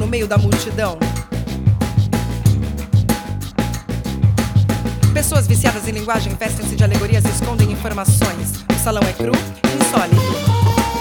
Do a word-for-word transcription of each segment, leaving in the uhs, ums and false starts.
meio da multidão. Pessoas viciadas em linguagem vestem-se de alegorias e escondem informações. O salão é cru e insólito.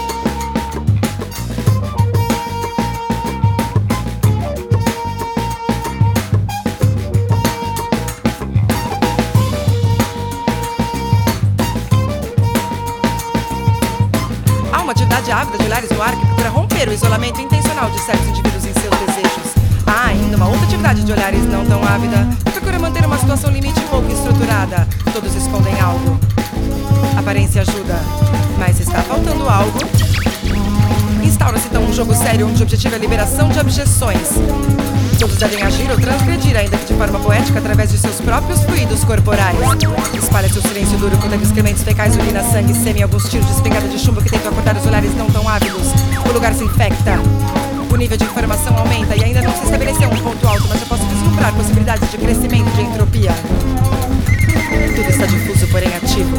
Uma atividade ávida de olhares no ar que procura romper o isolamento intencional de certos indivíduos em seus desejos. Há ainda uma outra atividade de olhares não tão ávida que procura manter uma situação limite pouco estruturada. Todos escondem algo. Aparência ajuda, mas está faltando algo. Instaura-se então um jogo sério onde o objetivo é a liberação de objeções. Todos devem agir ou transgredir, ainda que de forma poética, através de seus próprios fluidos corporais. Espalha-se o silêncio duro quando excrementos fecais, urina, sangue, sêmen, alguns tiros de espingarda de chumbo que tentam acordar os olhares não tão ávidos. O lugar se infecta. O nível de informação aumenta e ainda não se estabeleceu um ponto alto, mas já posso vislumbrar possibilidades de crescimento de entropia. Tudo está difuso, porém ativo.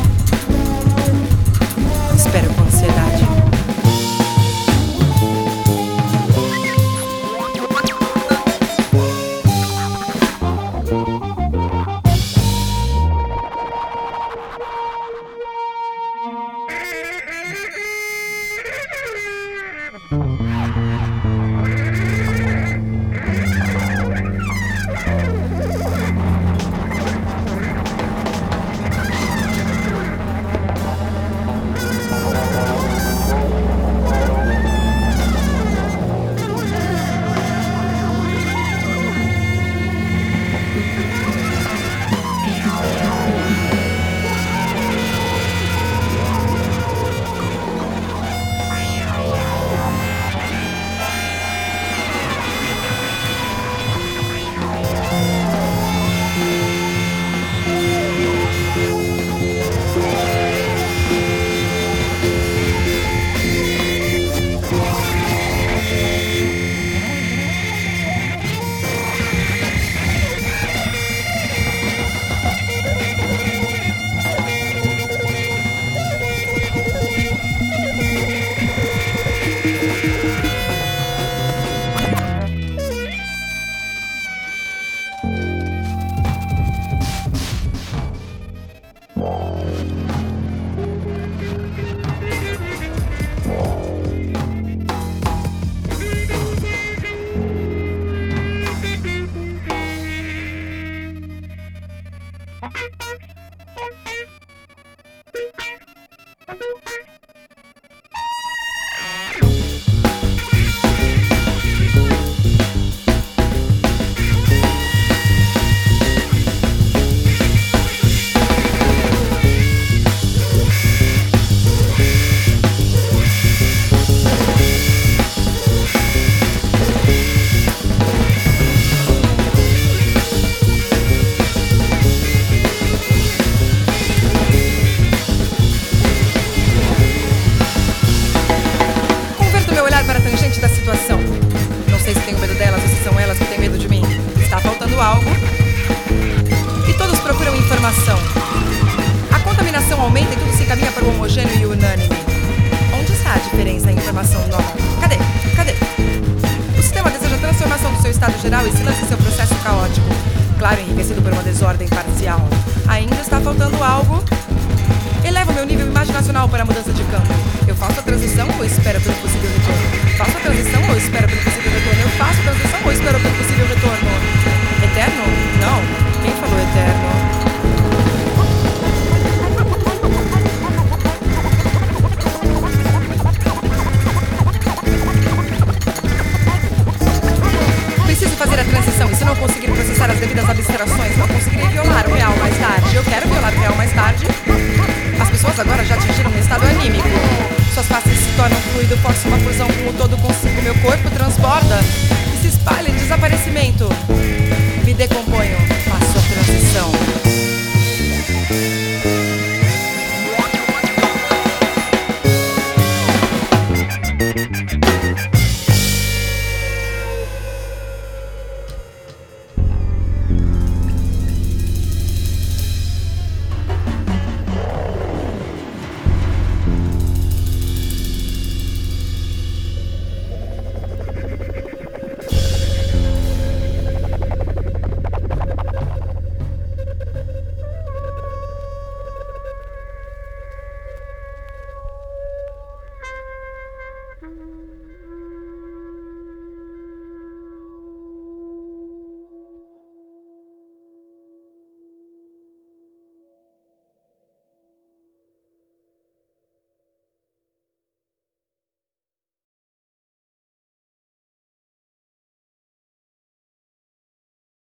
Espero com ansiedade. Algo e todos procuram informação. A contaminação aumenta e tudo se encaminha para o homogêneo e unânime. Onde está a diferença em informação nova? Cadê? Cadê? O sistema deseja a transformação do seu estado geral e se lança em seu processo caótico, claro, enriquecido por uma desordem parcial. Ainda está faltando algo? Elevo meu nível imaginacional para a mudança de campo. Eu faço a transição ou espero pelo possível retorno? Faço a transição ou espero pelo possível retorno? Eu faço a transição ou espero pelo possível retorno? Eterno? Não. Quem falou eterno? Preciso fazer a transição e se não conseguir processar as devidas abstrações, não conseguirei violar o real mais tarde. Eu quero violar o real mais tarde. As pessoas agora já atingiram um estado anímico. Suas faces se tornam fluido, forçam uma fusão com o todo consigo. Meu corpo transborda e se espalha em desaparecimento. Me decomponho.